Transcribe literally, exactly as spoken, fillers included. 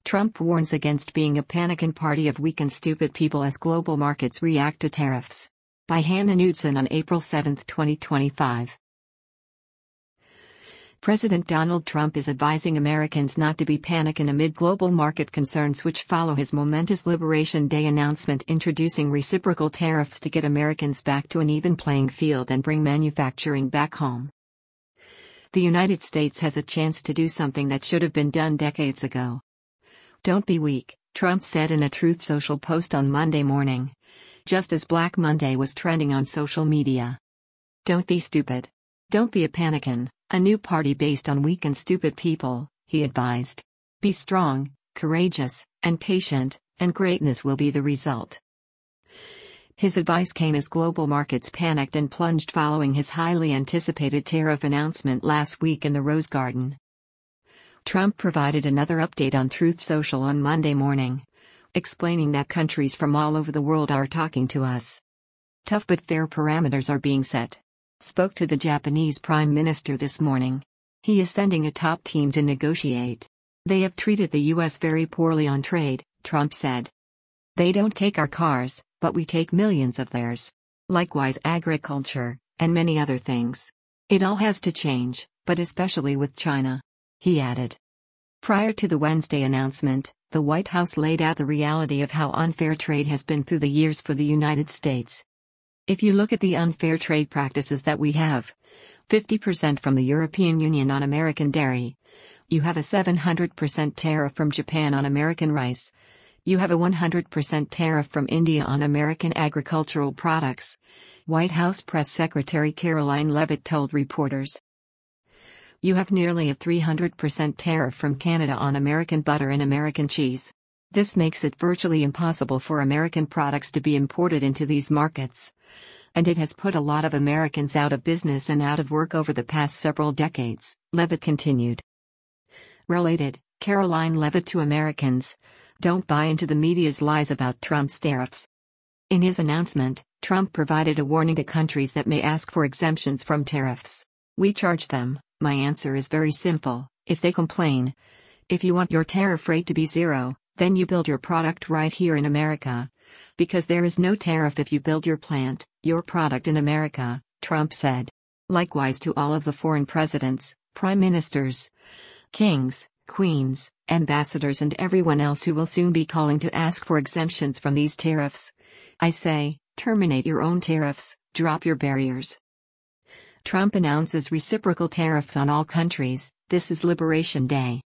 Trump warns against being a panic and party of weak and stupid people as global markets react to tariffs. By Hannah Knudsen on April seventh, twenty twenty-five. President Donald Trump is advising Americans not to be panicking amid global market concerns which follow his momentous Liberation Day announcement introducing reciprocal tariffs to get Americans back to an even playing field and bring manufacturing back home. The United States has a chance to do something that should have been done decades ago. Don't be weak, Trump said in a Truth Social post on Monday morning, just as Black Monday was trending on social media. Don't be stupid. Don't be a panickin', a new party based on weak and stupid people, he advised. Be strong, courageous, and patient, and greatness will be the result. His advice came as global markets panicked and plunged following his highly anticipated tariff announcement last week in the Rose Garden. Trump provided another update on Truth Social on Monday morning, explaining that countries from all over the world are talking to us. Tough but fair parameters are being set. Spoke to the Japanese Prime Minister this morning. He is sending a top team to negotiate. They have treated the U S very poorly on trade, Trump said. They don't take our cars, but we take millions of theirs. Likewise agriculture, and many other things. It all has to change, but especially with China, he added. Prior to the Wednesday announcement, the White House laid out the reality of how unfair trade has been through the years for the United States. If you look at the unfair trade practices that we have, fifty percent from the European Union on American dairy. You have a seven hundred percent tariff from Japan on American rice. You have a one hundred percent tariff from India on American agricultural products, White House Press Secretary Karoline Leavitt told reporters. You have nearly a three hundred percent tariff from Canada on American butter and American cheese. This makes it virtually impossible for American products to be imported into these markets. And it has put a lot of Americans out of business and out of work over the past several decades, Leavitt continued. Related, Karoline Leavitt to Americans, don't buy into the media's lies about Trump's tariffs. In his announcement, Trump provided a warning to countries that may ask for exemptions from tariffs. We charge them. My answer is very simple, if they complain. If you want your tariff rate to be zero, then you build your product right here in America. Because there is no tariff if you build your plant, your product in America, Trump said. Likewise to all of the foreign presidents, prime ministers, kings, queens, ambassadors and everyone else who will soon be calling to ask for exemptions from these tariffs. I say, terminate your own tariffs, drop your barriers. Trump announces reciprocal tariffs on all countries. This is Liberation Day.